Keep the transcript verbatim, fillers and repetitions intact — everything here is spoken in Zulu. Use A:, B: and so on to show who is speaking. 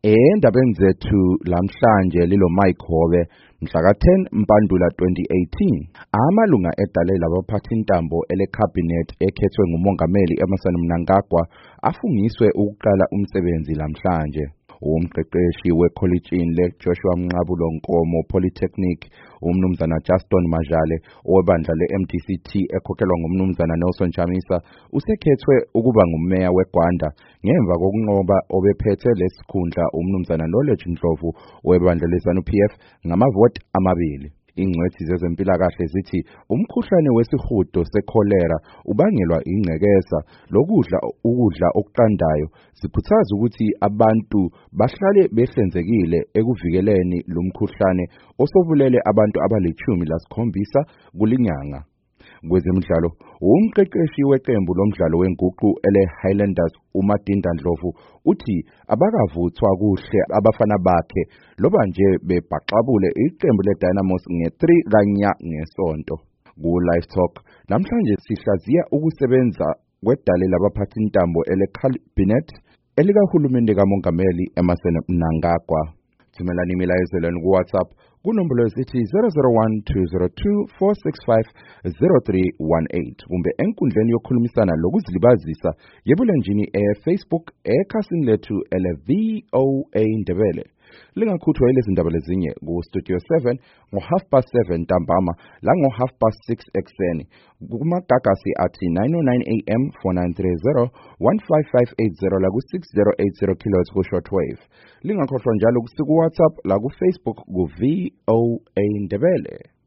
A: Endabeni zethu lamhlanje lilo Mike Hobe mhla ka ten Mpandula twenty eighteen amalunga edale labaphathintambo elecabinet ekhethwe ngumongameli Emmerson Mnangagwa afungiswe ukuqala umsebenzi lamhlanje. Umqeqeshi wekollegini leJoshua Mnqabulo Nkomo Polytechnic umnumzana Justin Majale owebandla leM D C T ekhokhelwa ngumnumzana Nelson Chamisa usekhethwe ukuba ngumeya weGwanda ngemva kokunqoba obephethe lesikhundla umnumzana Knowledge Ndlovu owebandla leZanu P F ngamavoti amabili. Ingcwethi zezempilakahle zithi umkhuhlane wesihudo sekholera ubangelwa ingcekeza lokudla ukudla okuqandayo zikhuthaza ukuthi abantu bahlale behlenzekile ekuvikeleni lo mkhuhlane osobulele abantu abalithumi lasikhombisa kulinyanga. Kwezemidlalo umqeqeshi weqembu lomdlalo wenguqu ele Highlanders uMadinda Ndlovu uthi abakavuthwa kuhle abafana bakhe loba nje bebhaxabule iqembu leDynamos nge three kanya ngesonto. Ku Live Talk namhlanje sihlaziya ukusebenza kwedale labaphathintambo elecabinet elikahulumende kamongameli Emmerson Mnangagwa. Thumelani imilayezelweni ku WhatsApp kunombolo esithi zero zero one two zero two four six five zero three one eight kumbe enkundleni yokukhulumisana lokuzilibazisa yebulenjini e-Facebook ekhasini lethu ele V O A Ndebele. Lingakhuthwa yilezi ndaba lezinye ku Studio seven ngo half past seven ntambama la ngo half past six ekseni kumagagasi athi nine oh nine A M four nine three zero one five five eight zero la ku six zero eight zero kilohertz ku shortwave. Lingakhohlwa njalo ku WhatsApp la ku Facebook ku V O A Ndebele.